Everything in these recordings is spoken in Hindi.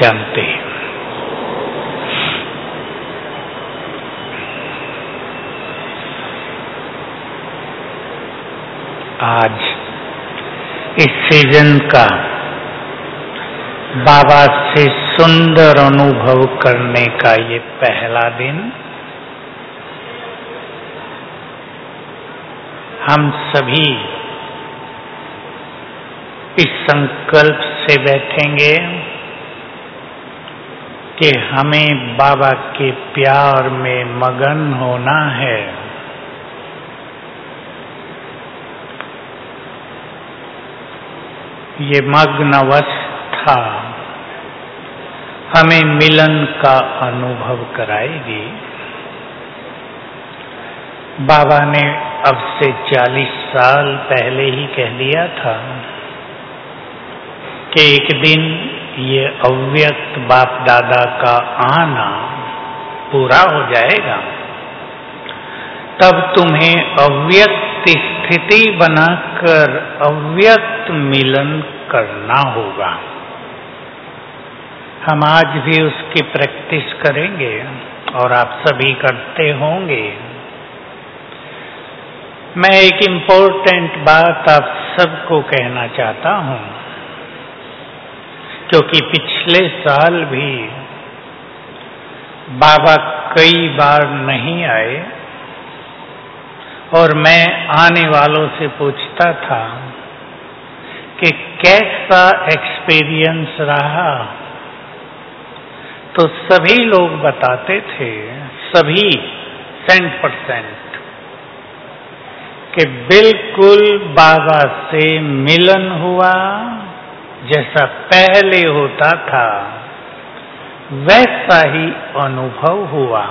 जानते। आज इस सीजन का बाबा से सुंदर अनुभव करने का ये पहला दिन हम सभी इस संकल्प से बैठेंगे कि हमें बाबा के प्यार में मगन होना है। ये मग्न अवस्था हमें मिलन का अनुभव कराएगी। बाबा ने अब से 40 साल पहले ही कह दिया था कि एक दिन ये अव्यक्त बाप दादा का आना पूरा हो जाएगा, तब तुम्हें अव्यक्त स्थिति बनाकर अव्यक्त मिलन करना होगा। हम आज भी उसकी प्रैक्टिस करेंगे और आप सभी करते होंगे। मैं एक इम्पोर्टेंट बात आप सबको कहना चाहता हूं, क्योंकि पिछले साल भी बाबा कई बार नहीं आए और मैं आने वालों से पूछता था कि कैसा एक्सपीरियंस रहा, तो सभी लोग बताते थे, सभी 100%, कि बिल्कुल बाबा से मिलन हुआ जैसा पहले होता था, वैसा ही अनुभव हुआ।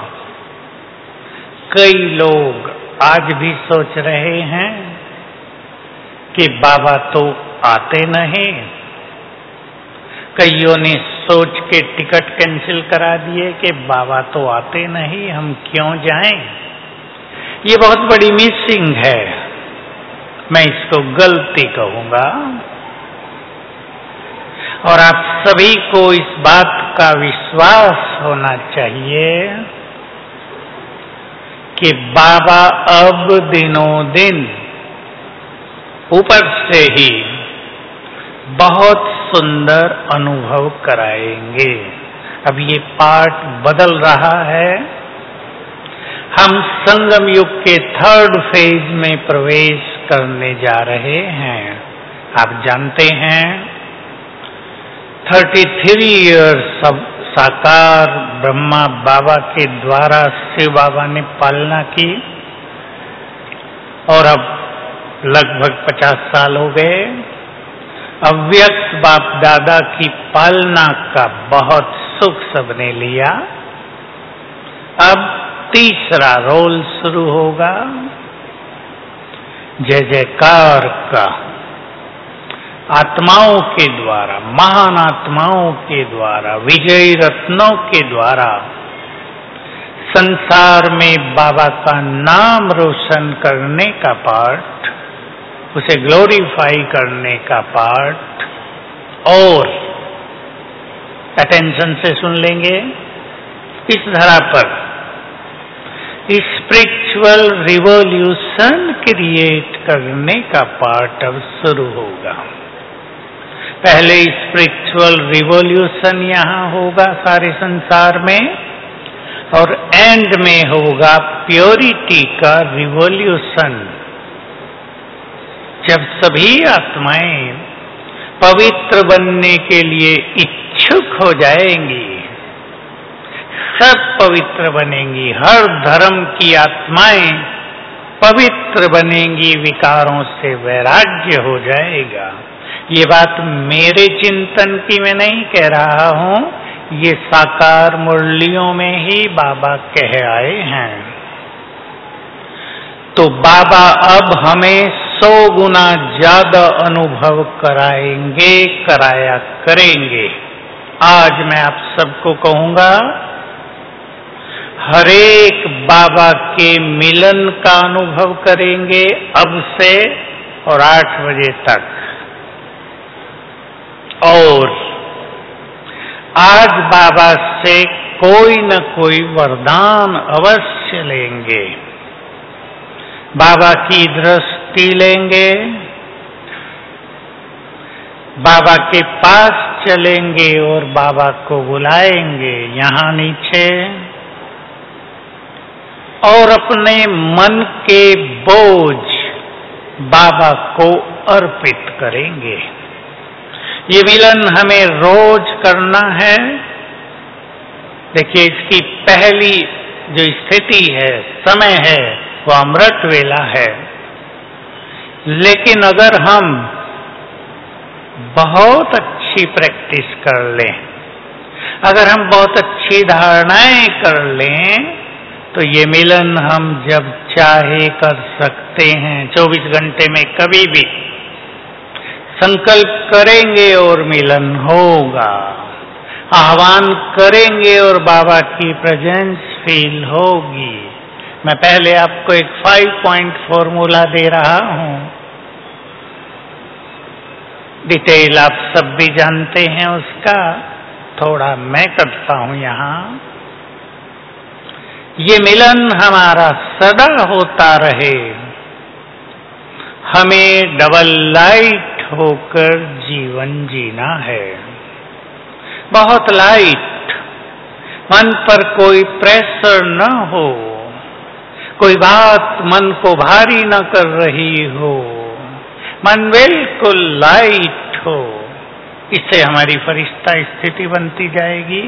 कई लोग आज भी सोच रहे हैं कि बाबा तो आते नहीं। कईयों ने सोच के टिकट कैंसिल करा दिए कि बाबा तो आते नहीं, हम क्यों जाएं। ये बहुत बड़ी मिसिंग है, मैं इसको गलती कहूंगा। और आप सभी को इस बात का विश्वास होना चाहिए कि बाबा अब दिनों दिन ऊपर से ही बहुत सुंदर अनुभव कराएंगे। अब ये पार्ट बदल रहा है। हम संगम युग के 3rd फेज में प्रवेश करने जा रहे हैं। आप जानते हैं 33 ईयर्स सब साकार ब्रह्मा बाबा के द्वारा शिव बाबा ने पालना की और अब लगभग 50 साल हो गए। अव्यक्त बाप दादा की पालना का बहुत सुख सबने लिया। अब तीसरा रोल शुरू होगा, जय जयकार का। आत्माओं के द्वारा, महान आत्माओं के द्वारा, विजयी रत्नों के द्वारा संसार में बाबा का नाम रोशन करने का पार्ट, उसे ग्लोरीफाई करने का पार्ट। और अटेंशन से सुन लेंगे, इस धरा पर स्पिरिचुअल रिवॉल्यूशन क्रिएट करने का पार्ट अब शुरू होगा। पहले स्पिरिचुअल रिवॉल्यूशन यहाँ होगा सारे संसार में, और एंड में होगा प्योरिटी का रिवॉल्यूशन, जब सभी आत्माएं पवित्र बनने के लिए इच्छुक हो जाएंगी, सब पवित्र बनेंगी। हर धर्म की आत्माएं पवित्र बनेंगी, विकारों से वैराग्य हो जाएगा। ये बात मेरे चिंतन की मैं नहीं कह रहा हूं, ये साकार मुरलियों में ही बाबा कह आए हैं। तो बाबा अब हमें 100 गुना ज्यादा अनुभव कराएंगे, कराया करेंगे। आज मैं आप सबको कहूंगा, हरेक बाबा के मिलन का अनुभव करेंगे अब से और 8 बजे तक। और आज बाबा से कोई न कोई वरदान अवश्य लेंगे, बाबा की दृष्टि लेंगे, बाबा के पास चलेंगे और बाबा को बुलाएंगे यहाँ नीचे और अपने मन के बोझ बाबा को अर्पित करेंगे। ये मिलन हमें रोज करना है। देखिए, इसकी पहली जो स्थिति है, समय है, वो अमृत वेला है। लेकिन अगर हम बहुत अच्छी प्रैक्टिस कर लें, अगर हम बहुत अच्छी धारणाएं कर लें, तो ये मिलन हम जब चाहे कर सकते हैं। 24 घंटे में कभी भी संकल्प करेंगे और मिलन होगा, आह्वान करेंगे और बाबा की प्रेजेंस फील होगी। मैं पहले आपको एक 5 पॉइंट फॉर्मूला दे रहा हूं, डिटेल आप सब भी जानते हैं उसका, थोड़ा मैं करता हूं यहां। ये मिलन हमारा सदा होता रहे, हमें डबल लाइट होकर जीवन जीना है। बहुत लाइट, मन पर कोई प्रेशर न हो, कोई बात मन को भारी न कर रही हो, मन बिल्कुल लाइट हो। इससे हमारी फरिश्ता स्थिति बनती जाएगी।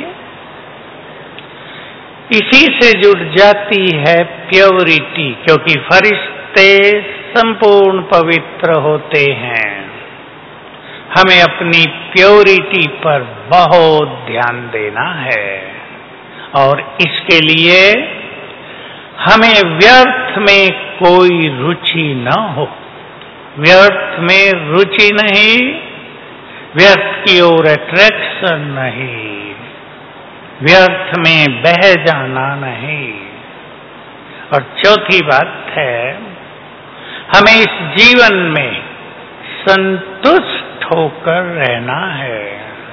इसी से जुड़ जाती है प्योरिटी, क्योंकि फरिश्ते संपूर्ण पवित्र होते हैं। हमें अपनी प्योरिटी पर बहुत ध्यान देना है और इसके लिए हमें व्यर्थ में कोई रुचि न हो। व्यर्थ में रुचि नहीं, व्यर्थ की ओर अट्रैक्शन नहीं, व्यर्थ में बह जाना नहीं। और चौथी बात है, हमें इस जीवन में संतुष्ट होकर रहना है।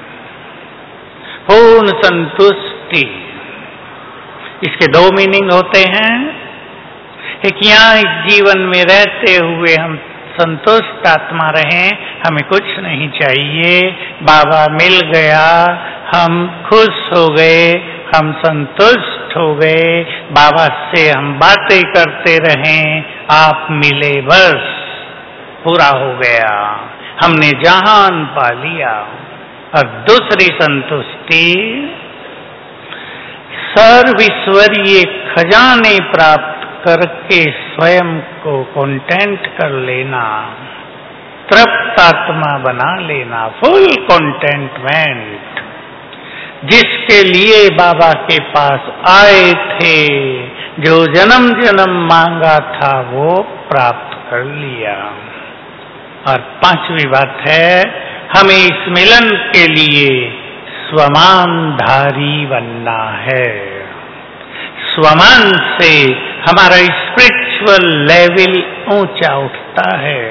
पूर्ण संतुष्टि, इसके 2 मीनिंग होते हैं। एक, यहाँ इस जीवन में रहते हुए हम संतुष्ट आत्मा रहें, हमें कुछ नहीं चाहिए, बाबा मिल गया, हम खुश हो गए, हम संतुष्ट हो गए, बाबा से हम बातें करते रहें, आप मिले बस पूरा हो गया, हमने जहान पा लिया। और दूसरी संतुष्टि, सर्वईश्वरीय खजाने प्राप्त करके स्वयं को कंटेंट कर लेना, तृप्त आत्मा बना लेना, फुल कंटेंटमेंट, जिसके लिए बाबा के पास आए थे, जो जन्म जन्म मांगा था वो प्राप्त कर लिया। और 5वीं बात है, हमें इस मिलन के लिए स्वमानधारी बनना है। स्वमान से हमारा स्पिरिचुअल लेवल ऊंचा उठता है,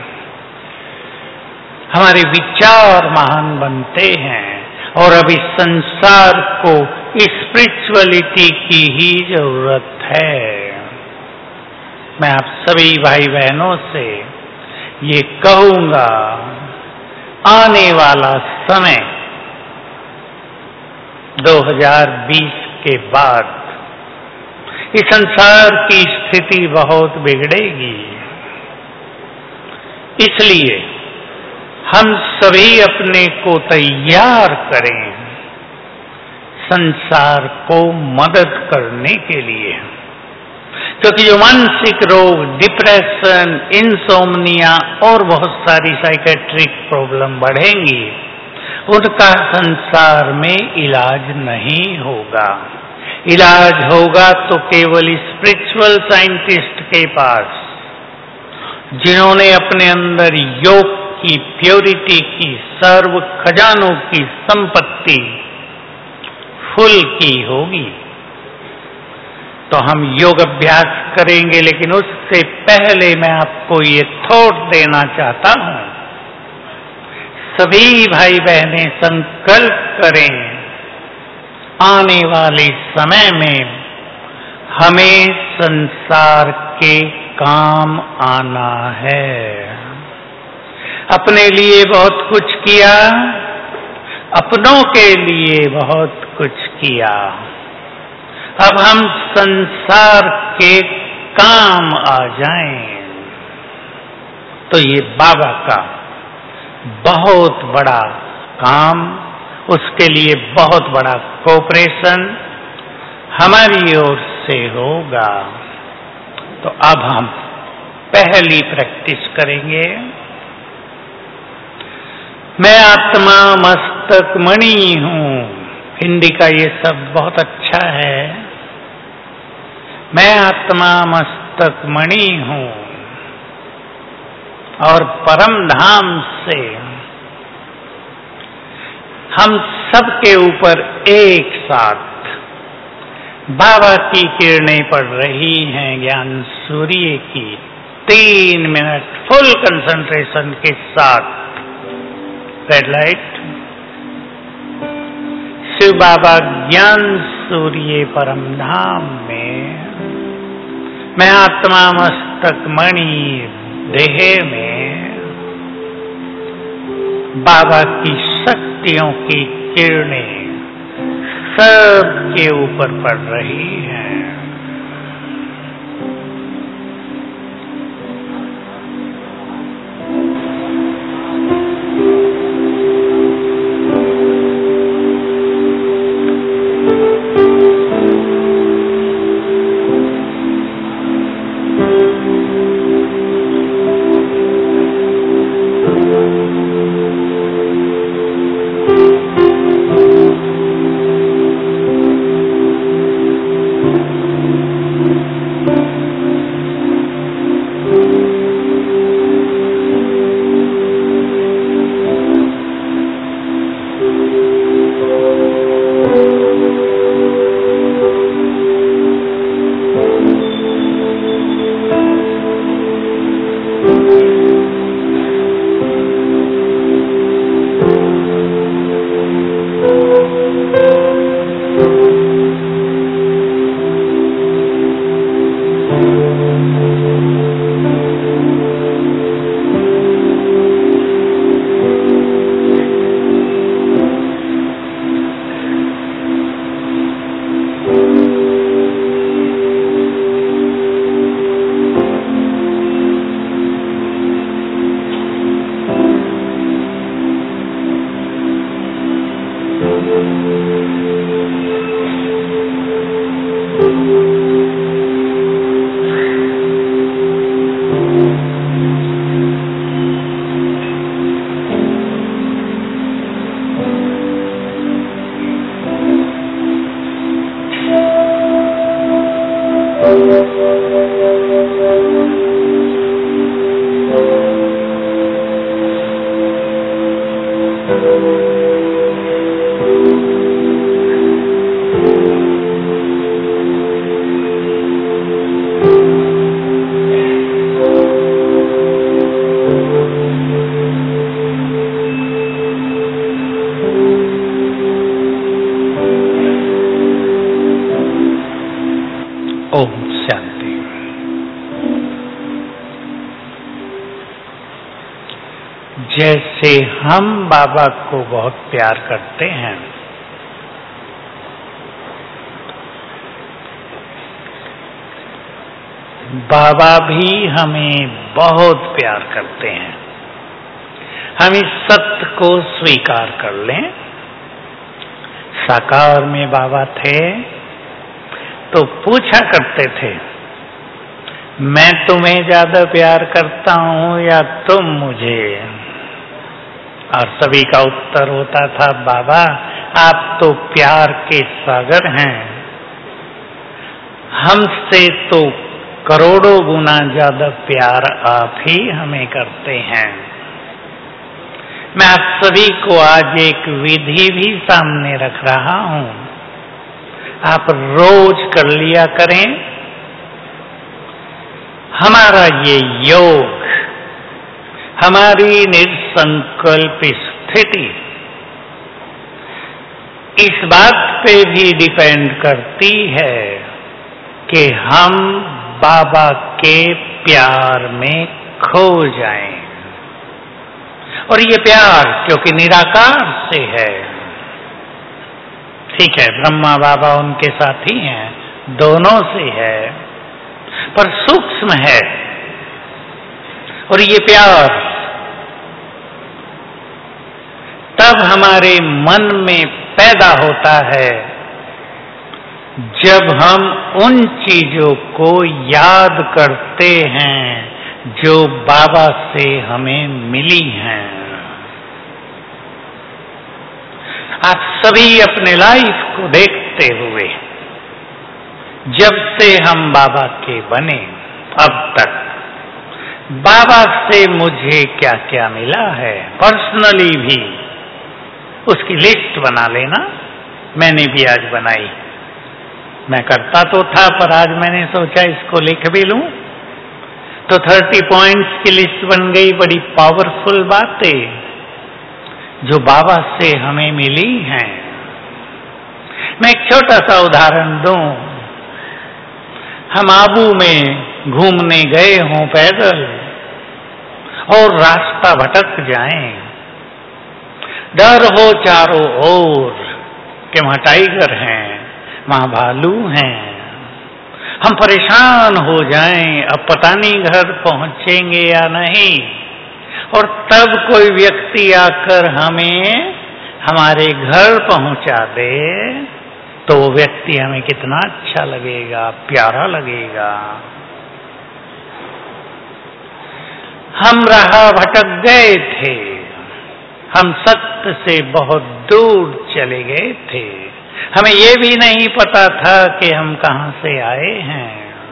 हमारे विचार महान बनते हैं और अब इस संसार को स्पिरिचुअलिटी की ही जरूरत है। मैं आप सभी भाई बहनों से ये कहूंगा, आने वाला समय 2020 के बाद इस संसार की स्थिति बहुत बिगड़ेगी। इसलिए हम सभी अपने को तैयार करें संसार को मदद करने के लिए, क्योंकि जो मानसिक रोग, डिप्रेशन, इंसोम्निया और बहुत सारी साइकेट्रिक प्रॉब्लम बढ़ेंगी, उनका संसार में इलाज नहीं होगा। इलाज होगा तो केवल स्पिरिचुअल साइंटिस्ट के पास, जिन्होंने अपने अंदर योग की प्योरिटी की, सर्व खजानों की संपत्ति फुल की होगी। तो हम योग अभ्यास करेंगे, लेकिन उससे पहले मैं आपको ये थॉट देना चाहता हूं, सभी भाई बहनें संकल्प करें आने वाले समय में हमें संसार के काम आना है। अपने लिए बहुत कुछ किया, अपनों के लिए बहुत कुछ किया, अब हम संसार के काम आ जाएं। तो ये बाबा का बहुत बड़ा काम, उसके लिए बहुत बड़ा कोऑपरेशन हमारी ओर से होगा। तो अब हम पहली प्रैक्टिस करेंगे। मैं आत्मा मस्तक मणि हूँ। हिंदी का ये शब्द बहुत अच्छा है। मैं आत्मा मस्तक मणि हूँ और परम धाम से हम सबके ऊपर एक साथ बाबा की किरणें पड़ रही हैं ज्ञान सूर्य की। 3 मिनट फुल कंसंट्रेशन के साथ रेड लाइट। शिव बाबा ज्ञान सूर्य परम धाम में, मैं आत्मा मस्तक मणि देह में बाबा की शक्तियों की किरणें सबके ऊपर पड़ रही हैं। जैसे हम बाबा को बहुत प्यार करते हैं, बाबा भी हमें बहुत प्यार करते हैं। हम इस सत्य को स्वीकार कर लें। साकार में बाबा थे तो पूछा करते थे, मैं तुम्हें ज्यादा प्यार करता हूं या तुम मुझे? और सभी का उत्तर होता था, बाबा आप तो प्यार के सागर हैं, हमसे तो करोड़ों गुना ज्यादा प्यार आप ही हमें करते हैं। मैं आप सभी को आज एक विधि भी सामने रख रहा हूं, आप रोज कर लिया करें। हमारा ये योग, हमारी निसंकल्प स्थिति इस बात पे भी डिपेंड करती है कि हम बाबा के प्यार में खो जाएं। और ये प्यार क्योंकि निराकार से है, ठीक है, ब्रह्मा बाबा उनके साथी हैं, दोनों से है, पर सूक्ष्म है। और ये प्यार तब हमारे मन में पैदा होता है जब हम उन चीजों को याद करते हैं जो बाबा से हमें मिली हैं। आप सभी अपने लाइफ को देखते हुए, जब से हम बाबा के बने अब तक, बाबा से मुझे क्या क्या मिला है, पर्सनली भी उसकी लिस्ट बना लेना। मैंने भी आज बनाई, मैं करता तो था पर आज मैंने सोचा इसको लिख भी लूं, तो 30 पॉइंट्स की लिस्ट बन गई। बड़ी पावरफुल बातें जो बाबा से हमें मिली हैं। मैं एक छोटा सा उदाहरण दूं। हम आबू में घूमने गए हों पैदल और रास्ता भटक जाएं, डर हो चारों ओर कि वहां टाइगर हैं, वहां भालू हैं, हम परेशान हो जाएं, अब पता नहीं घर पहुंचेंगे या नहीं, और तब कोई व्यक्ति आकर हमें हमारे घर पहुंचा दे, तो वो व्यक्ति हमें कितना अच्छा लगेगा, प्यारा लगेगा। हम राह भटक गए थे, हम सत्य से बहुत दूर चले गए थे, हमें ये भी नहीं पता था कि हम कहां से आए हैं।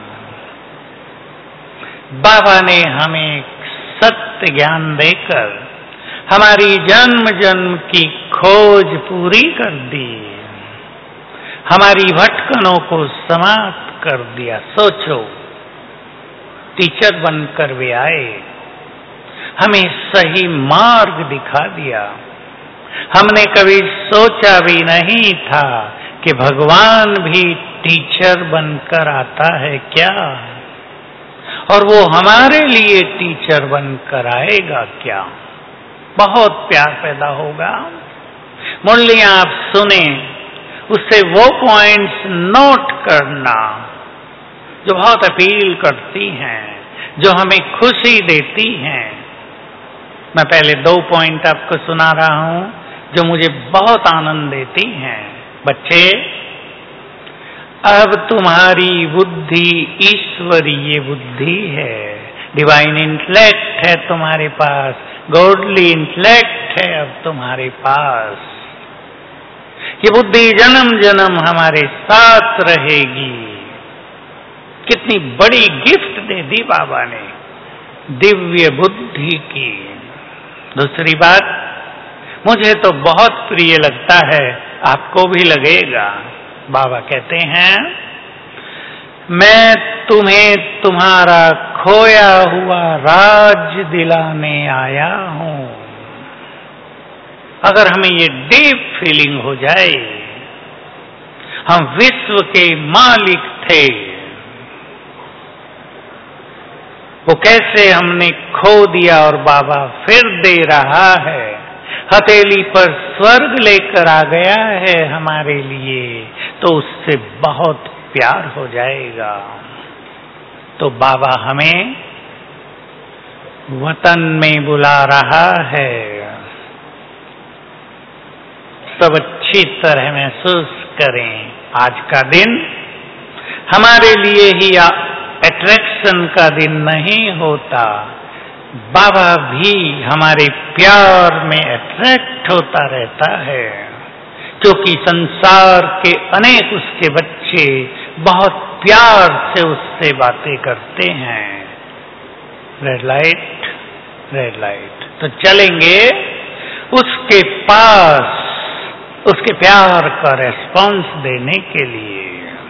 बाबा ने हमें सत्य ज्ञान देकर हमारी जन्म जन्म की खोज पूरी कर दी, हमारी भटकनों को समाप्त कर दिया। सोचो, टीचर बनकर वे आए, हमें सही मार्ग दिखा दिया। हमने कभी सोचा भी नहीं था कि भगवान भी टीचर बनकर आता है क्या, और वो हमारे लिए टीचर बनकर आएगा क्या। बहुत प्यार पैदा होगा। मुरलियां आप सुने, उससे वो पॉइंट्स नोट करना जो बहुत अपील करती हैं, जो हमें खुशी देती हैं। मैं पहले 2 पॉइंट आपको सुना रहा हूं जो मुझे बहुत आनंद देती हैं। बच्चे, अब तुम्हारी बुद्धि ईश्वरीय बुद्धि है, डिवाइन इंटेलेक्ट है तुम्हारे पास, गॉडली इंटेलेक्ट है अब तुम्हारे पास। ये बुद्धि जन्म जन्म हमारे साथ रहेगी। कितनी बड़ी गिफ्ट दे दी बाबा ने, दिव्य बुद्धि की। दूसरी बात मुझे तो बहुत प्रिय लगता है, आपको भी लगेगा। बाबा कहते हैं, मैं तुम्हें तुम्हारा खोया हुआ राज दिलाने आया हूं। अगर हमें ये डीप फीलिंग हो जाए, हम विश्व के मालिक थे, वो कैसे हमने खो दिया और बाबा फिर दे रहा है, हथेली पर स्वर्ग लेकर आ गया है हमारे लिए, तो उससे बहुत प्यार हो जाएगा। तो बाबा हमें वतन में बुला रहा है, सब अच्छी तरह महसूस करें। आज का दिन हमारे लिए ही अट्रैक्शन का दिन नहीं होता, बाबा भी हमारे प्यार में अट्रैक्ट होता रहता है, क्योंकि संसार के अनेक उसके बच्चे बहुत प्यार से उससे बातें करते हैं। रेड लाइट, रेड लाइट, तो चलेंगे उसके पास, उसके प्यार का रेस्पॉन्स देने के लिए।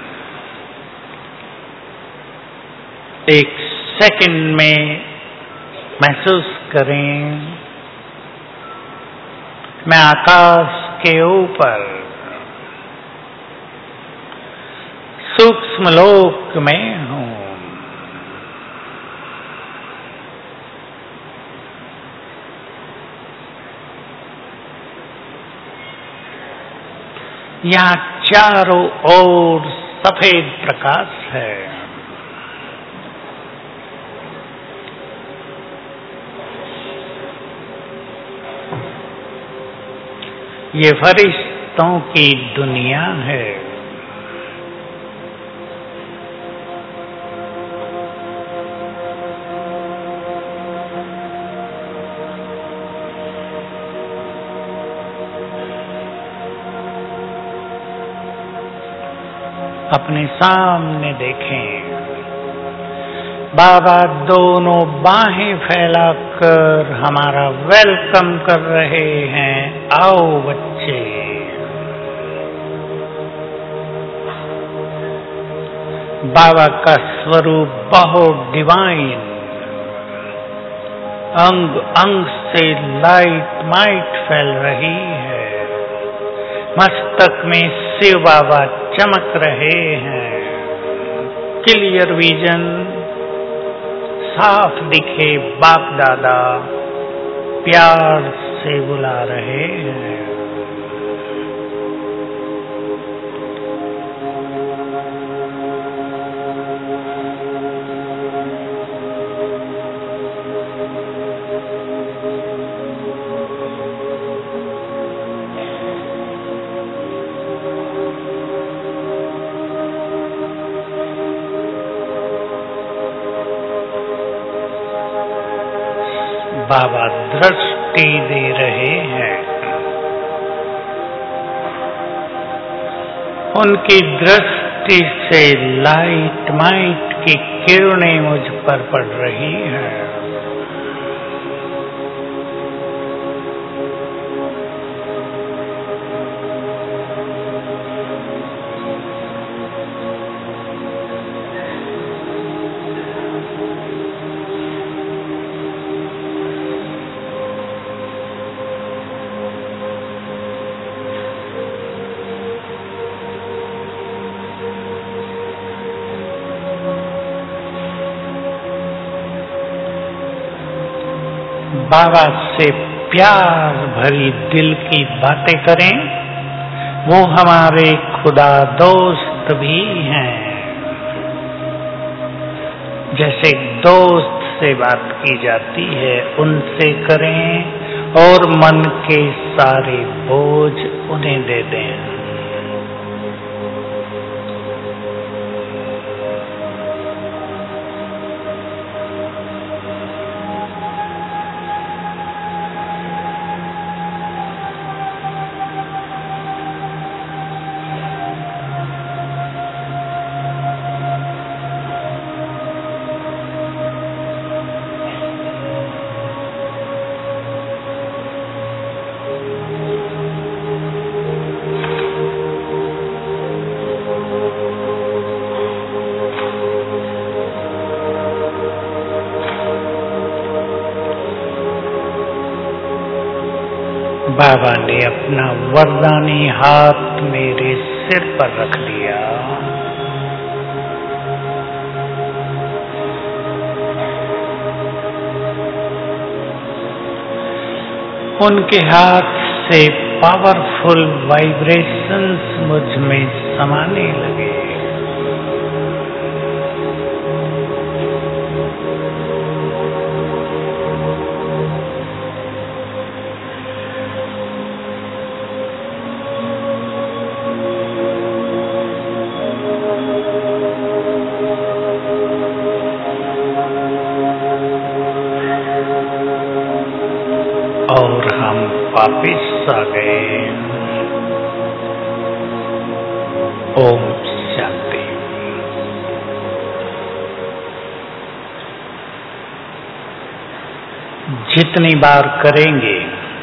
एक सेकंड में महसूस करें, मैं आकाश के ऊपर, सूक्ष्म लोक में हूं। यहाँ चारों ओर सफेद प्रकाश है। ये फरिश्तों की दुनिया है। अपने सामने देखें, बाबा दोनों बाहें फैलाकर हमारा वेलकम कर रहे हैं। आओ बच्चे, बाबा का स्वरूप बहुत डिवाइन, अंग अंग से लाइट माइट फैल रही है। मस्तक में शिव बाबा चमक रहे हैं। क्लियर विजन, साफ दिखे बाप दादा प्यार से बुला रहे हैं। बाबा दृष्टि दे रहे हैं। उनकी दृष्टि से लाइट माइट की किरणें मुझ पर पड़ रही हैं। बाबा से प्यार भरी दिल की बातें करें। वो हमारे खुदा दोस्त भी हैं। जैसे दोस्त से बात की जाती है उनसे करें और मन के सारे बोझ उन्हें दे दें। बाबा ने अपना वरदानी हाथ मेरे सिर पर रख लिया। उनके हाथ से पावरफुल वाइब्रेशंस मुझ में समाने लगे। और हम वापिस आ गए। ओम शांति। जितनी बार करेंगे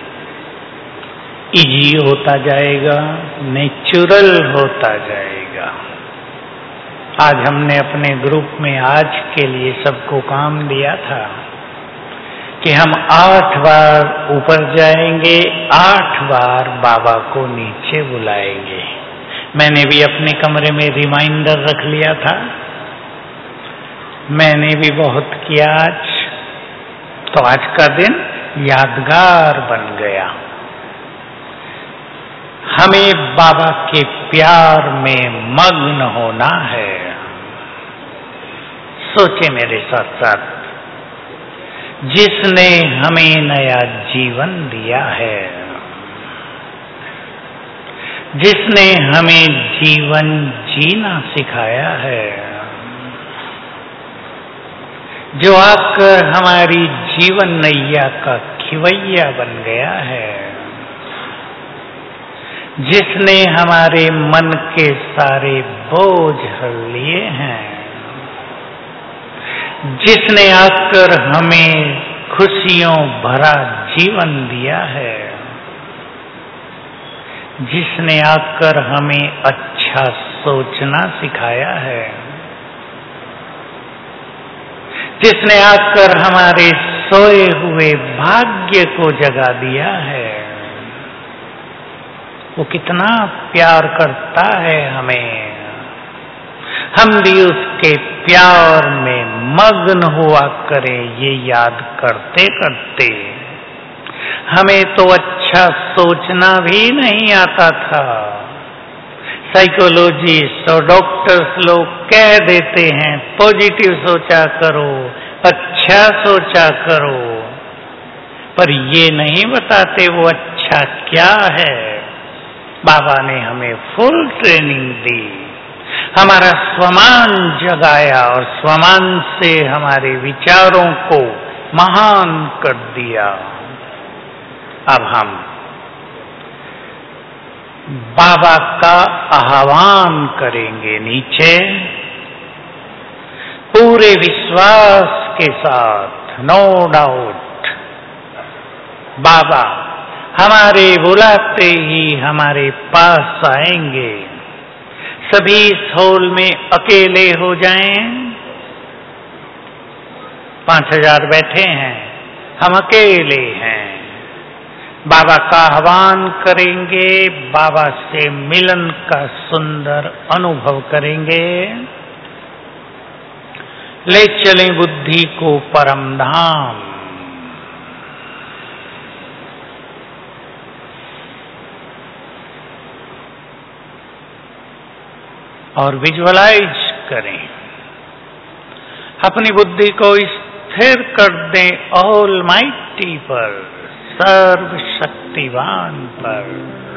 इजी होता जाएगा, नेचुरल होता जाएगा। आज हमने अपने ग्रुप में आज के लिए सबको काम दिया था कि हम 8 बार ऊपर जाएंगे, 8 बार बाबा को नीचे बुलाएंगे। मैंने भी अपने कमरे में रिमाइंडर रख लिया था, मैंने भी बहुत किया आज, तो आज का दिन यादगार बन गया। हमें बाबा के प्यार में मग्न होना है। सोचे मेरे साथ साथ, जिसने हमें नया जीवन दिया है, जिसने हमें जीवन जीना सिखाया है, जो आकर हमारी जीवन नैया का खिवैया बन गया है, जिसने हमारे मन के सारे बोझ हर लिए हैं, जिसने आकर हमें खुशियों भरा जीवन दिया है, जिसने आकर हमें अच्छा सोचना सिखाया है, जिसने आकर हमारे सोए हुए भाग्य को जगा दिया है, वो कितना प्यार करता है हमें। हम भी उसके प्यार में मग्न हुआ करें, ये याद करते करते। हमें तो अच्छा सोचना भी नहीं आता था। साइकोलॉजिस्ट और डॉक्टर्स लोग कह देते हैं पॉजिटिव सोचा करो, अच्छा सोचा करो, पर ये नहीं बताते वो अच्छा क्या है। बाबा ने हमें फुल ट्रेनिंग दी, हमारा स्वमान जगाया और स्वमान से हमारे विचारों को महान कर दिया। अब हम बाबा का आह्वान करेंगे नीचे, पूरे विश्वास के साथ, नो डाउट। बाबा हमारे बुलाते ही हमारे पास आएंगे। सभी इस हॉल में अकेले हो जाएं। 5000 बैठे हैं, हम अकेले हैं। बाबा का आह्वान करेंगे, बाबा से मिलन का सुंदर अनुभव करेंगे। ले चलें बुद्धि को परम धाम। और विजुअलाइज करें, अपनी बुद्धि को स्थिर कर दें ऑलमाइटी पर, सर्वशक्तिवान पर।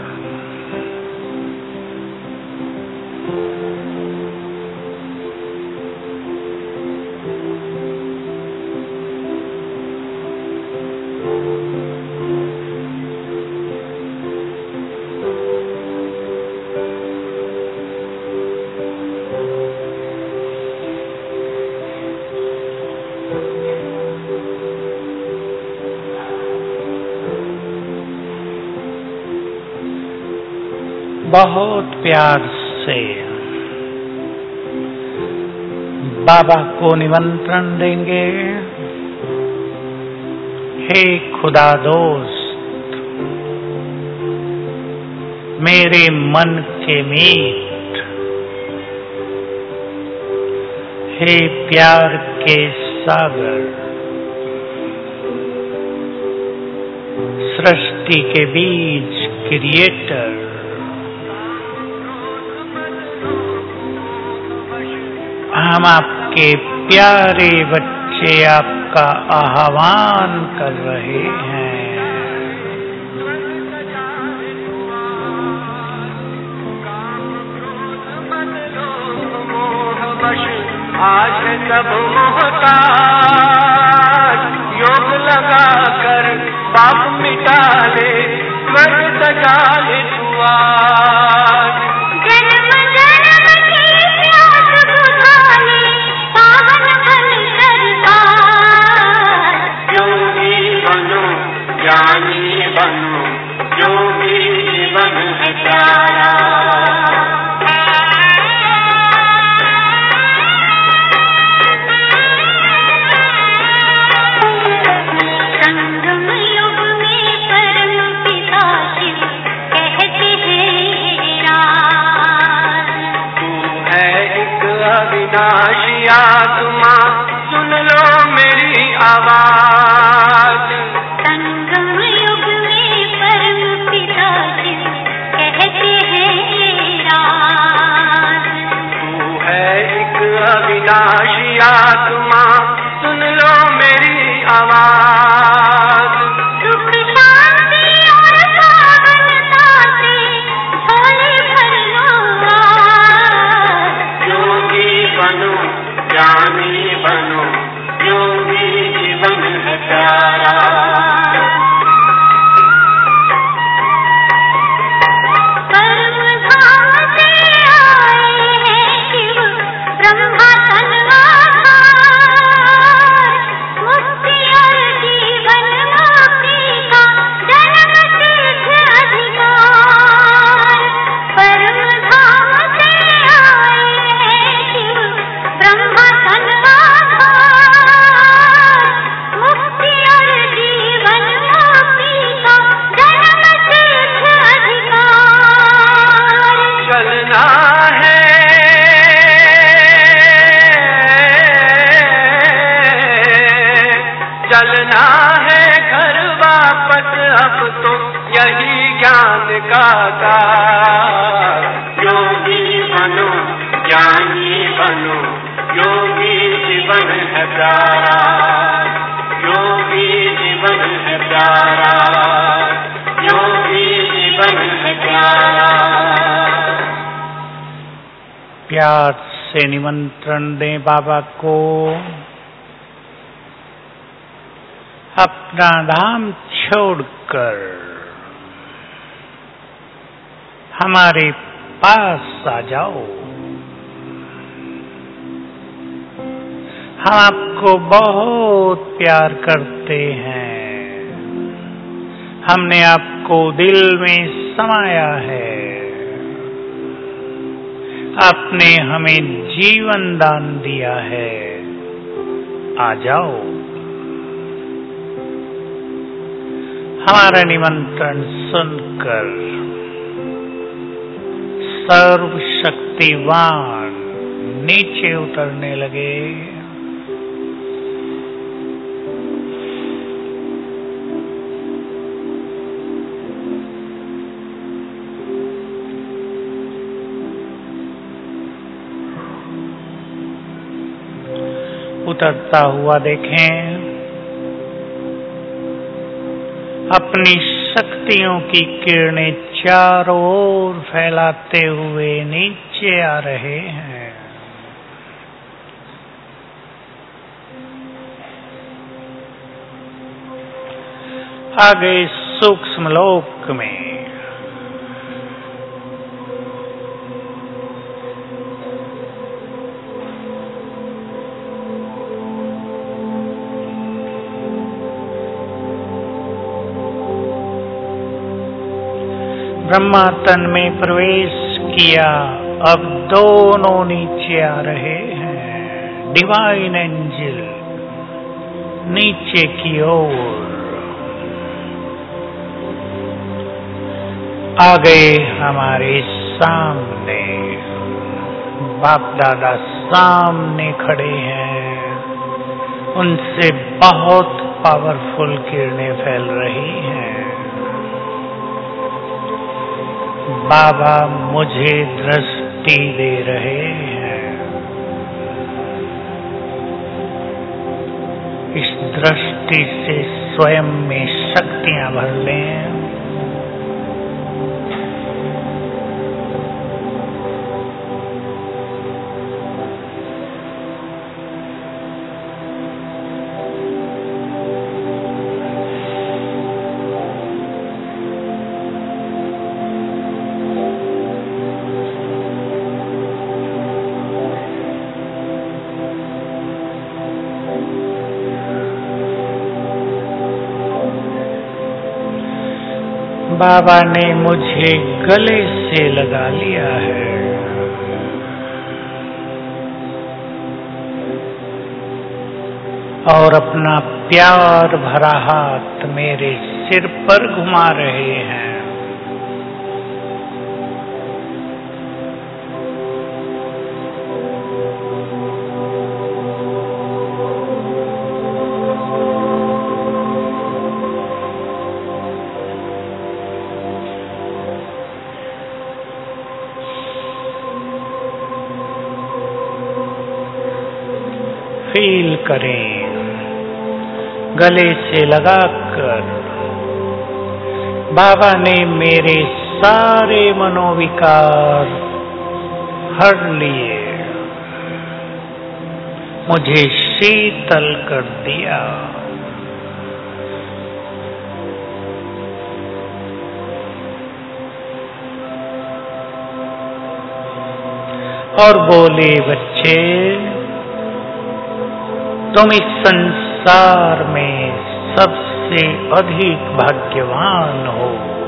बहुत प्यार से बाबा को निमंत्रण देंगे। हे खुदा दोस्त, मेरे मन के मीत, हे प्यार के सागर, सृष्टि के बीज क्रिएटर, हम आपके प्यारे बच्चे आपका आह्वान कर रहे हैं। आज कब मोहताज योग लगा कर पाप मिटा ले, स्वर्ग सजा ले दुआ। संगम युग में परम पिता शिव कहते हैं कैलाशी आत्मा सुन लो मेरी आवाज। सुख शांति और पावनता से झोली भर लो आज। योगी बनो ज्ञानी बनो, योगी जीवन है प्यारा। चलना है घर वापस अब तो यही ज्ञान का दार। योगी बनो ज्ञानी बनो, योगी जीवन है प्यारा। योगी जीवन है प्यारा, योगी जीवन है प्यारा। प्यार से निमंत्रण दें बाबा को अपना धाम छोड़कर हमारे पास आ जाओ। हम आपको बहुत प्यार करते हैं। हमने आपको दिल में समाया है। आपने हमें जीवन दान दिया है। आ जाओ। हमारा निमंत्रण सुनकर सर्वशक्तिवान नीचे उतरने लगे। उतरता हुआ देखें अपनी शक्तियों की किरणें चारों ओर फैलाते हुए नीचे आ रहे हैं। आगे सूक्ष्म लोक में ब्रह्मा तन में प्रवेश किया। अब दोनों नीचे आ रहे हैं। डिवाइन एंजल नीचे की ओर आ गए। हमारे सामने बाप दादा सामने खड़े हैं। उनसे बहुत पावरफुल किरणें फैल रही हैं। बाबा मुझे दृष्टि दे रहे हैं। इस दृष्टि से स्वयं में शक्तियां भर लें। बाबा ने मुझे गले से लगा लिया है। और अपना प्यार भरा हाथ मेरे सिर पर घुमा रहे हैं। फील करें, गले से लगाकर। बाबा ने मेरे सारे मनोविकार हर लिए, मुझे शीतल कर दिया। और बोले, बच्चे, तुम इस संसार में सबसे अधिक भाग्यवान हो।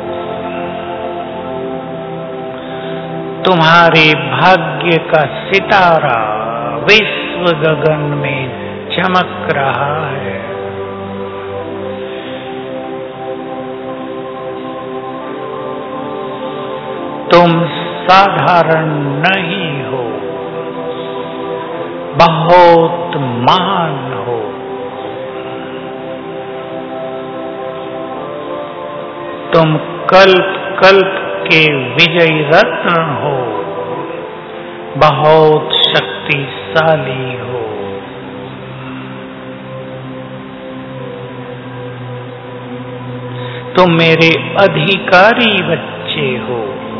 तुम्हारे भाग्य का सितारा विश्व गगन में चमक रहा है। तुम साधारण नहीं हो, बहुत महान हो। तुम कल्प कल्प के विजयी रत्न हो, बहुत शक्तिशाली हो। तुम मेरे अधिकारी बच्चे हो,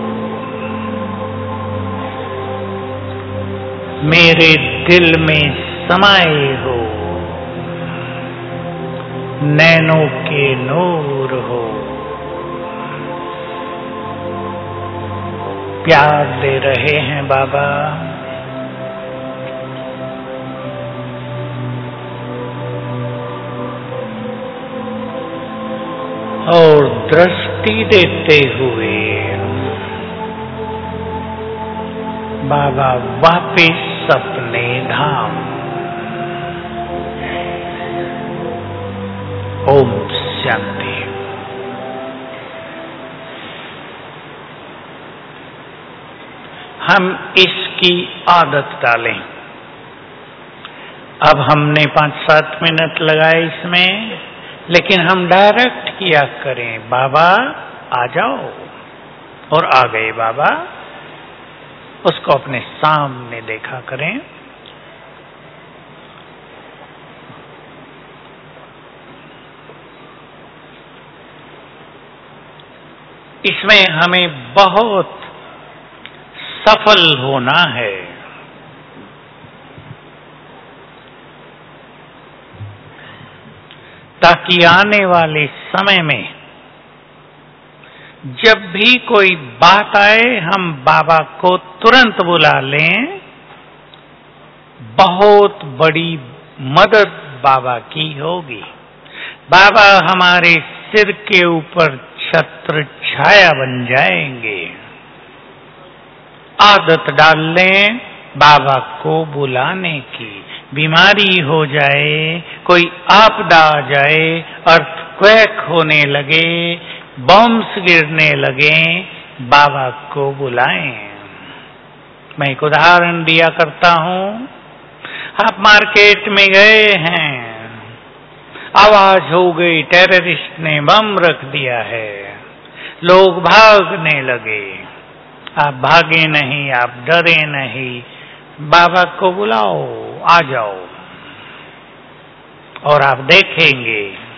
मेरे दिल में समाये हो, नैनों के नूर हो। प्यार दे रहे हैं बाबा। और दृष्टि देते हुए बाबा वापिस अपने धाम। ओम शांति। हम इसकी आदत डालें। अब हमने 5-7 मिनट लगाए इसमें, लेकिन हम डायरेक्ट किया करें, बाबा आ जाओ, और आ गए बाबा। उसको अपने सामने देखा करें। इसमें हमें बहुत सफल होना है। ताकि आने वाले समय में जब भी कोई बात आए, हम बाबा को तुरंत बुला लें। बहुत बड़ी मदद बाबा की होगी। बाबा हमारे सिर के ऊपर छत्र छाया बन जाएंगे। आदत डाल लें बाबा को बुलाने की। बीमारी हो जाए, कोई आपदा आ जाए, अर्थक्वेक होने लगे, बॉम्ब्स गिरने लगे, बाबा को बुलाएं। मैं एक उदाहरण दिया करता हूं। आप मार्केट में गए हैं, आवाज हो गई, टेररिस्ट ने बम रख दिया है, लोग भागने लगे। आप भागे नहीं, आप डरे नहीं, बाबा को बुलाओ, आ जाओ, और आप देखेंगे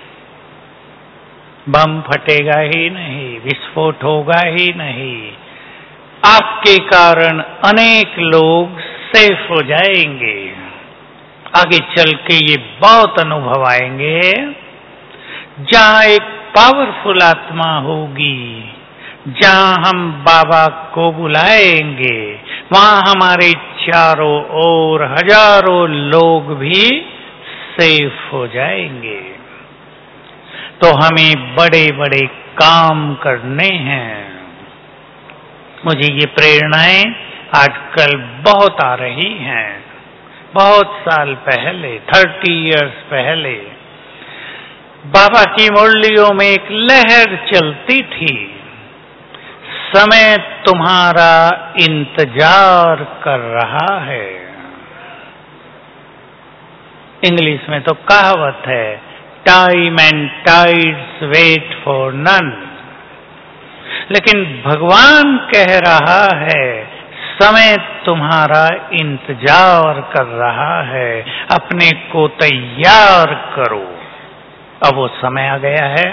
बम फटेगा ही नहीं, विस्फोट होगा ही नहीं। आपके कारण अनेक लोग सेफ हो जाएंगे। आगे चल के ये बहुत अनुभव आएंगे। जहां एक पावरफुल आत्मा होगी, जहां हम बाबा को बुलाएंगे, वहां हमारे चारों ओर हजारों लोग भी सेफ हो जाएंगे। तो हमें बड़े बड़े काम करने हैं। मुझे ये प्रेरणाएं आजकल बहुत आ रही हैं। बहुत साल पहले, 30 इयर्स पहले, बाबा की मुरलियों में एक लहर चलती थी, समय तुम्हारा इंतजार कर रहा है। इंग्लिश में तो कहावत है, time and tides wait for none. लेकिन भगवान कह रहा है, समय तुम्हारा इंतजार कर रहा है। अपने को तैयार करो। अब वो समय आ गया है।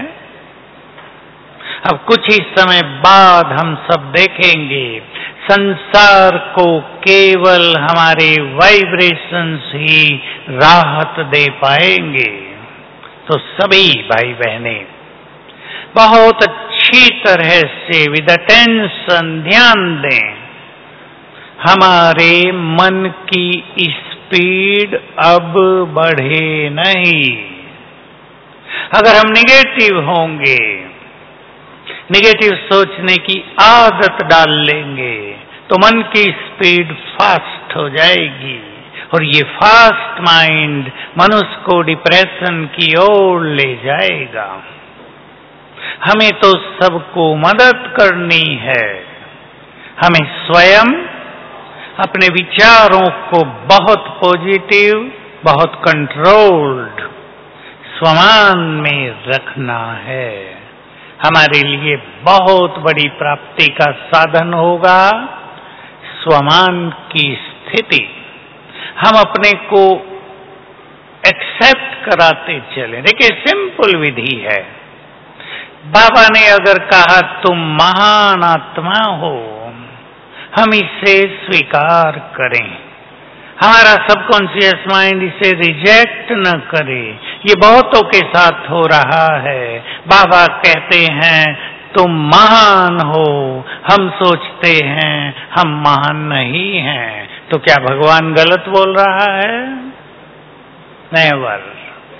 अब कुछ ही समय बाद हम सब देखेंगे संसार को केवल हमारे वाइब्रेशंस ही राहत दे पाएंगे। तो सभी भाई बहनें बहुत अच्छी तरह से विद अटेंशन ध्यान दें। हमारे मन की स्पीड अब बढ़े नहीं। अगर हम निगेटिव होंगे, निगेटिव सोचने की आदत डाल लेंगे, तो मन की स्पीड फास्ट हो जाएगी और ये फास्ट माइंड मनुष्य को डिप्रेशन की ओर ले जाएगा। हमें तो सबको मदद करनी है। हमें स्वयं अपने विचारों को बहुत पॉजिटिव, बहुत कंट्रोल्ड स्वमान में रखना है। हमारे लिए बहुत बड़ी प्राप्ति का साधन होगा स्वमान की स्थिति। हम अपने को एक्सेप्ट कराते चले। देखिए सिंपल विधि है। बाबा ने अगर कहा तुम महान आत्मा हो, हम इसे स्वीकार करें। हमारा सबकॉन्शियस माइंड इसे रिजेक्ट न करे। ये बहुतों के साथ हो रहा है। बाबा कहते हैं तुम महान हो, हम सोचते हैं हम महान नहीं हैं। तो क्या भगवान गलत बोल रहा है? नेवर।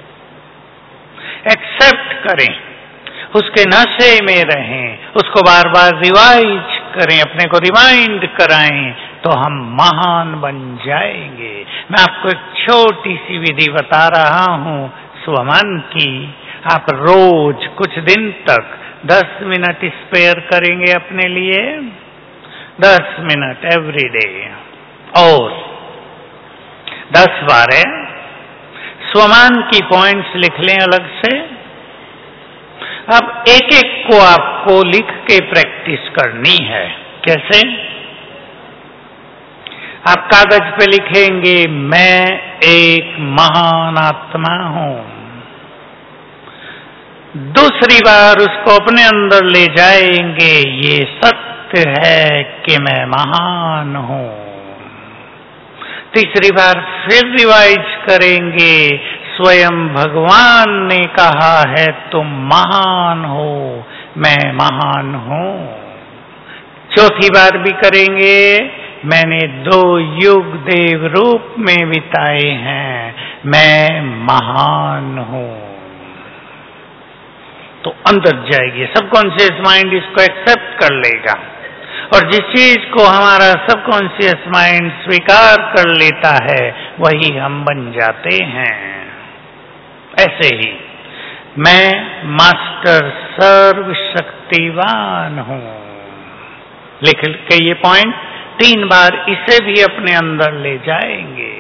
एक्सेप्ट करें, उसके नशे में रहें, उसको बार बार रिवाइज करें, अपने को रिमाइंड कराएं, तो हम महान बन जाएंगे। मैं आपको एक छोटी सी विधि बता रहा हूं स्वमान की। आप रोज कुछ दिन तक 10 मिनट स्पेयर करेंगे अपने लिए, 10 मिनट एवरी डे, और 10 बार स्वमान की पॉइंट्स लिख लें अलग से। अब एक एक को आपको लिख के प्रैक्टिस करनी है। कैसे? आप कागज पे लिखेंगे मैं एक महान आत्मा हूं। दूसरी बार उसको अपने अंदर ले जाएंगे, ये सत्य है कि मैं महान हूं। तीसरी बार फिर रिवाइज करेंगे, स्वयं भगवान ने कहा है तुम महान हो, मैं महान हूं। चौथी बार भी करेंगे, मैंने 2 युग देव रूप में बिताए हैं, मैं महान हूं। तो अंदर जाएगी, सबकॉन्शियस माइंड इसको एक्सेप्ट कर लेगा। और जिस चीज को हमारा सबकॉन्शियस माइंड स्वीकार कर लेता है वही हम बन जाते हैं। ऐसे ही मैं मास्टर सर्वशक्तिवान हूं, लिख के ये पॉइंट 3 बार इसे भी अपने अंदर ले जाएंगे।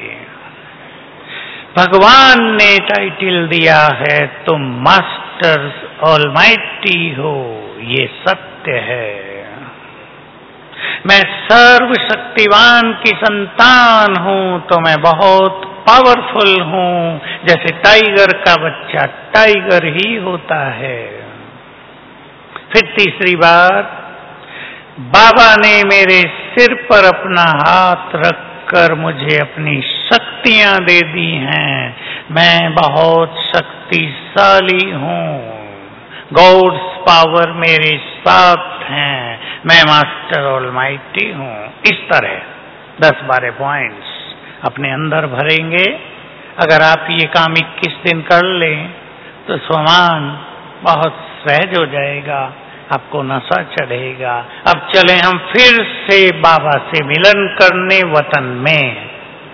भगवान ने टाइटल दिया है तुम मास्टर्स ऑलमाइटी हो, ये सत्य है। मैं सर्वशक्तिवान की संतान हूं, तो मैं बहुत पावरफुल हूं। जैसे टाइगर का बच्चा टाइगर ही होता है। फिर तीसरी बार, बाबा ने मेरे सिर पर अपना हाथ रखकर मुझे अपनी शक्तियां दे दी हैं, मैं बहुत शक्तिशाली हूं। गॉड्स पावर मेरे साथ हैं, मैं मास्टर ऑलमाइटी हूं। इस तरह 10-12 पॉइंट्स अपने अंदर भरेंगे। अगर आप ये काम 21 दिन कर लें तो स्वमान बहुत सहज हो जाएगा, आपको नशा चढ़ेगा। अब चलें हम फिर से बाबा से मिलन करने वतन में।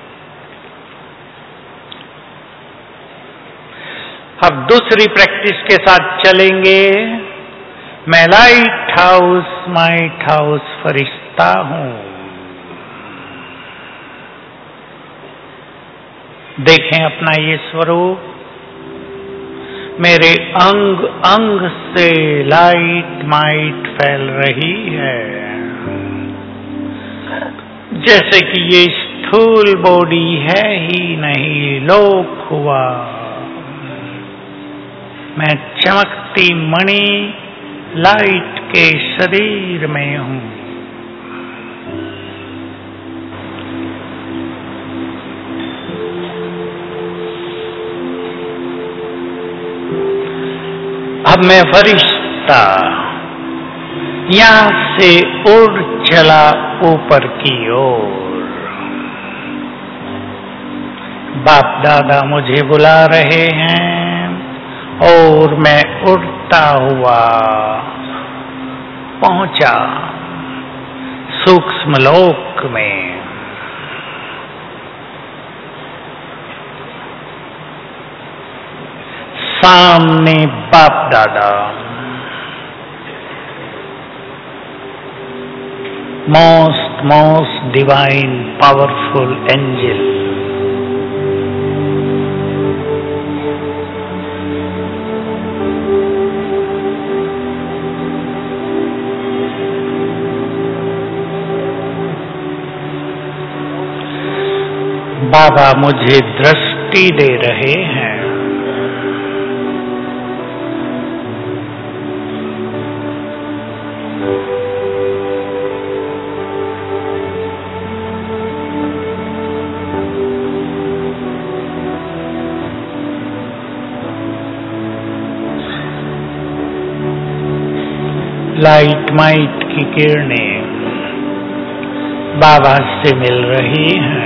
अब दूसरी प्रैक्टिस के साथ चलेंगे। मैं लाइट हाउस फरिश्ता हूं। देखें अपना ये स्वरूप, मेरे अंग अंग से लाइट माइट फैल रही है। जैसे कि ये स्थूल बॉडी है ही नहीं, लोक हुआ। मैं चमकती मणि लाइट के शरीर में हूं। अब मैं फरिश्ता यहां से उड़ चला ऊपर की ओर। बाप दादा मुझे बुला रहे हैं और मैं उड़ता हुआ पहुंचा सूक्ष्म लोक में। सामने बाप दादा, most divine powerful angel, बाबा मुझे दृष्टि दे रहे हैं। लाइट माइट की किरणें बाबा से मिल रही हैं।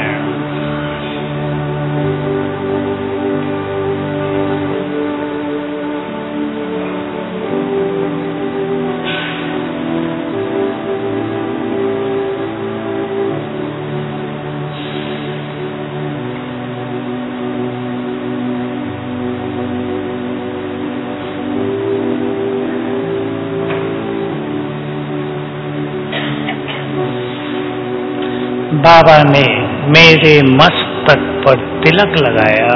बाबा ने मेरे मस्तक पर तिलक लगाया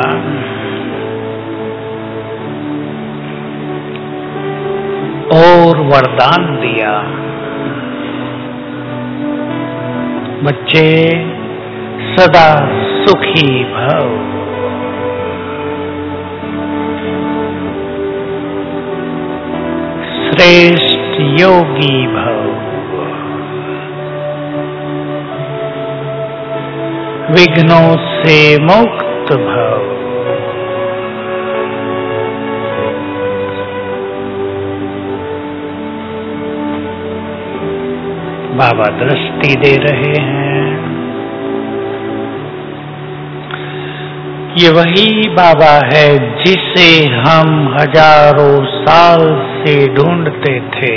और वरदान दिया, बच्चे सदा सुखी भव। श्रेष्ठ योगी भव। विघ्नों से मुक्त भव। बाबा दृष्टि दे रहे हैं। ये वही बाबा है जिसे हम हजारों साल से ढूंढते थे।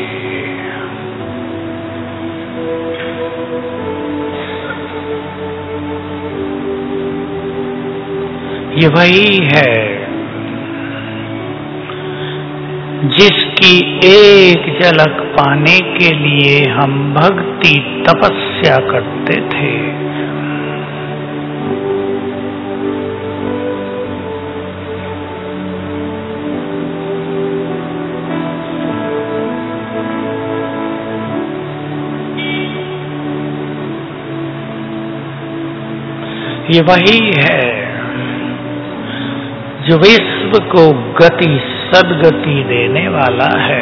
ये वही है जिसकी एक झलक पाने के लिए हम भक्ति तपस्या करते थे। ये वही है जो विश्व को गति सदगति देने वाला है,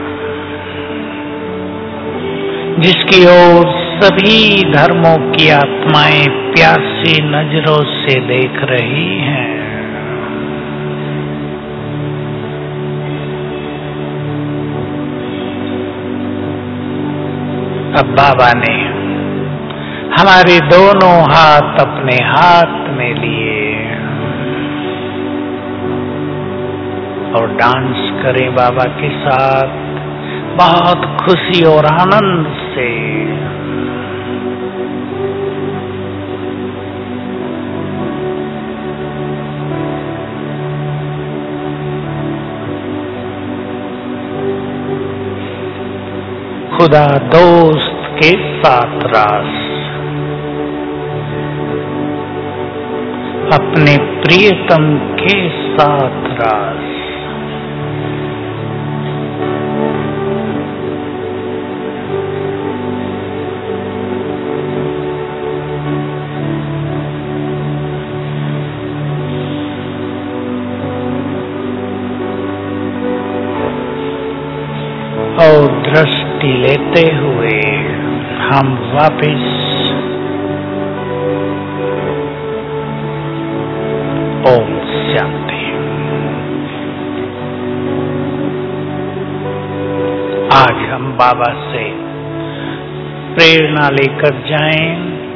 जिसकी ओर सभी धर्मों की आत्माएं प्यासी नजरों से देख रही हैं। अब बाबा ने हमारे दोनों हाथ अपने हाथ में लिए और डांस करें बाबा के साथ बहुत खुशी और आनंद से। खुदा दोस्त के साथ रास, अपने प्रियतम के साथ रास। दृष्टि लेते हुए हम वापस ओम शांति। आज हम बाबा से प्रेरणा लेकर जाएं,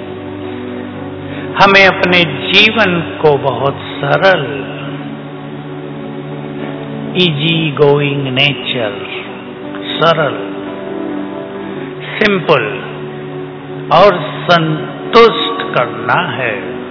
हमें अपने जीवन को बहुत सरल, इजी गोइंग नेचर, सरल, सिंपल और संतुष्ट करना है।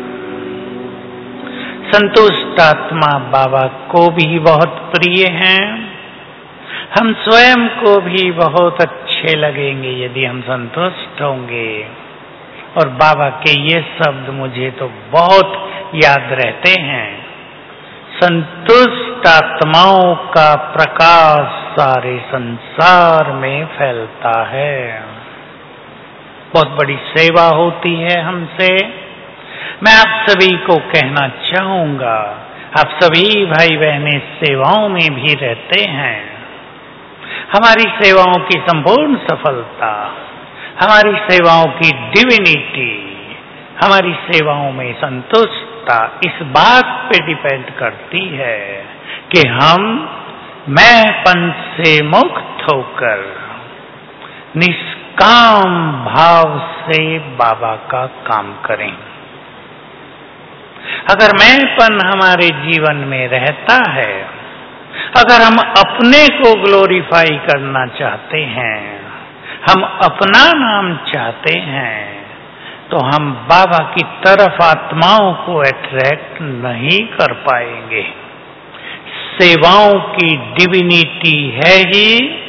संतुष्ट आत्मा बाबा को भी बहुत प्रिय हैं। हम स्वयं को भी बहुत अच्छे लगेंगे यदि हम संतुष्ट होंगे। और बाबा के ये शब्द मुझे तो बहुत याद रहते हैं, संतुष्ट आत्माओं का प्रकाश सारे संसार में फैलता है। बहुत बड़ी सेवा होती है हमसे। मैं आप सभी को कहना चाहूंगा, आप सभी भाई बहनें सेवाओं में भी रहते हैं। हमारी सेवाओं की संपूर्ण सफलता, हमारी सेवाओं की डिविनिटी, हमारी सेवाओं में संतुष्टता इस बात पे डिपेंड करती है कि हम मैंपन से मुक्त होकर निष्काम भाव से बाबा का काम करें। अगर मैंपन हमारे जीवन में रहता है, अगर हम अपने को ग्लोरीफाई करना चाहते हैं, हम अपना नाम चाहते हैं, तो हम बाबा की तरफ आत्माओं को अट्रैक्ट नहीं कर पाएंगे। सेवाओं की डिविनिटी है ही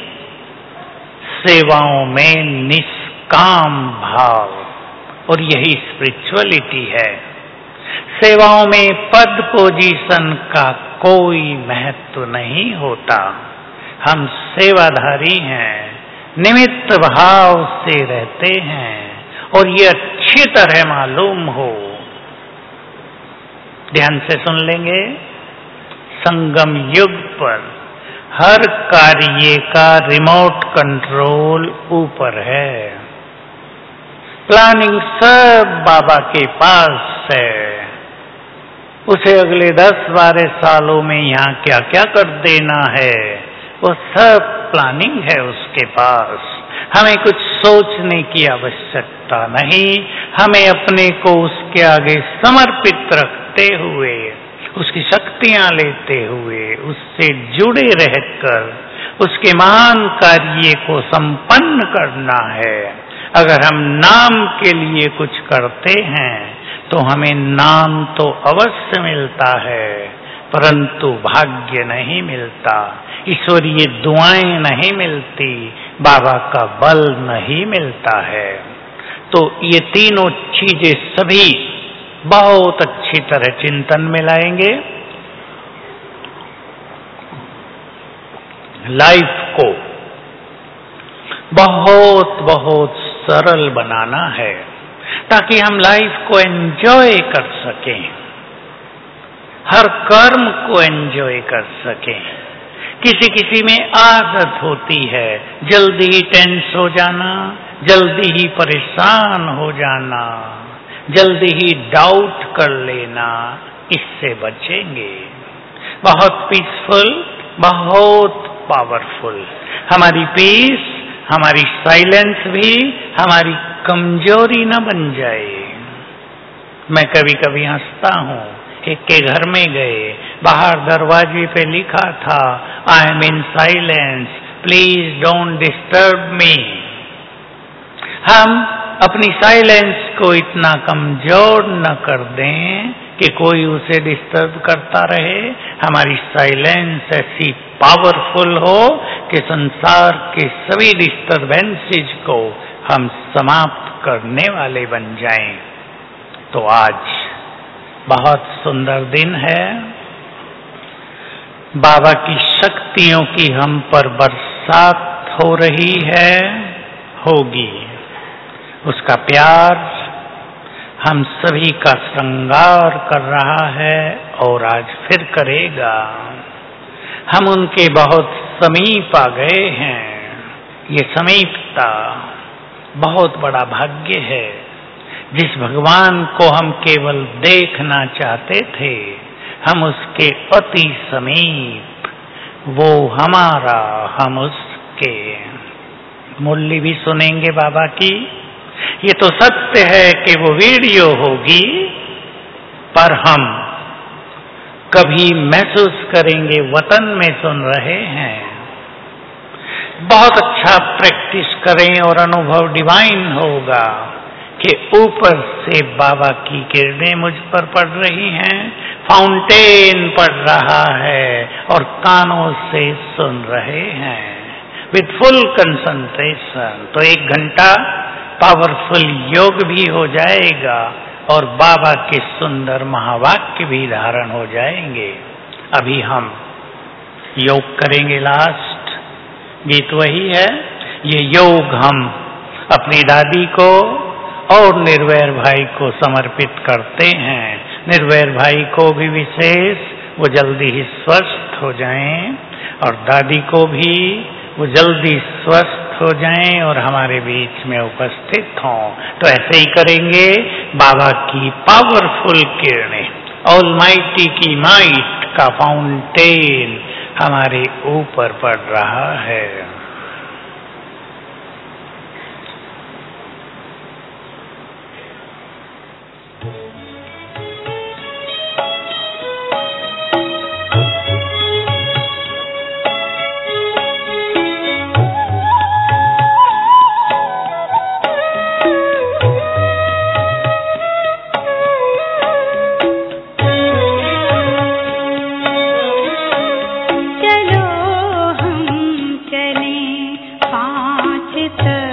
सेवाओं में निष्काम भाव, और यही स्पिरिचुअलिटी है। सेवाओं में पद पोजीशन का कोई महत्व नहीं होता। हम सेवाधारी हैं, निमित्त भाव से रहते हैं, और ये अच्छी तरह मालूम हो। ध्यान से सुन लेंगे, संगम युग पर हर कार्य का रिमोट कंट्रोल ऊपर है। प्लानिंग सब बाबा के पास है। उसे अगले 10-12 सालों में यहाँ क्या क्या कर देना है, वो सब प्लानिंग है उसके पास। हमें कुछ सोचने की आवश्यकता नहीं। हमें अपने को उसके आगे समर्पित रखते हुए, उसकी शक्तियां लेते हुए, उससे जुड़े रहकर उसके महान कार्य को संपन्न करना है। अगर हम नाम के लिए कुछ करते हैं तो हमें नाम तो अवश्य मिलता है, परंतु भाग्य नहीं मिलता, ईश्वरीय दुआएं नहीं मिलती, बाबा का बल नहीं मिलता है। तो ये तीनों चीजें सभी बहुत अच्छी तरह चिंतन में लाएंगे। लाइफ को बहुत बहुत सरल बनाना है ताकि हम लाइफ को एंजॉय कर सकें, हर कर्म को एंजॉय कर सकें। किसी किसी में आदत होती है जल्दी ही टेंस हो जाना, जल्दी ही परेशान हो जाना, जल्दी ही डाउट कर लेना। इससे बचेंगे। बहुत पीसफुल, बहुत पावरफुल। हमारी पीस, हमारी साइलेंस भी हमारी कमजोरी न बन जाए। मैं कभी कभी हंसता हूँ। एक के घर में गए, बाहर दरवाजे पे लिखा था, I am in silence, please don't disturb me. हम अपनी साइलेंस को इतना कमजोर न कर दें कि कोई उसे डिस्टर्ब करता रहे। हमारी साइलेंस ऐसी पावरफुल हो कि संसार के सभी डिस्टर्बेंसेस को हम समाप्त करने वाले बन जाएं। तो आज बहुत सुंदर दिन है। बाबा की शक्तियों की हम पर बरसात हो रही है, होगी। उसका प्यार हम सभी का श्रृंगार कर रहा है और आज फिर करेगा। हम उनके बहुत समीप आ गए हैं। ये समीपता बहुत बड़ा भाग्य है। जिस भगवान को हम केवल देखना चाहते थे, हम उसके अति समीप, वो हमारा, हम उसके। मुरली भी सुनेंगे बाबा की। ये तो सत्य है कि वो वीडियो होगी, पर हम कभी महसूस करेंगे वतन में सुन रहे हैं। बहुत अच्छा प्रैक्टिस करें और अनुभव डिवाइन होगा कि ऊपर से बाबा की किरणें मुझ पर पड़ रही हैं, फाउंटेन पड़ रहा है और कानों से सुन रहे हैं विद फुल कंसंट्रेशन। तो 1 घंटा पावरफुल योग भी हो जाएगा और बाबा के सुंदर महावाक्य भी धारण हो जाएंगे। अभी हम योग करेंगे। लास्ट गीत वही है। ये योग हम अपनी दादी को और निर्वैर भाई को समर्पित करते हैं। निर्वैर भाई को भी विशेष, वो जल्दी ही स्वस्थ हो जाएं, और दादी को भी वो जल्दी स्वस्थ हो जाएं और हमारे बीच में उपस्थित हों। तो ऐसे ही करेंगे। बाबा की पावरफुल किरणें, ऑलमाइटी की माइट का फाउंटेन हमारे ऊपर पड़ रहा है। चलो हम चलें 5 तक।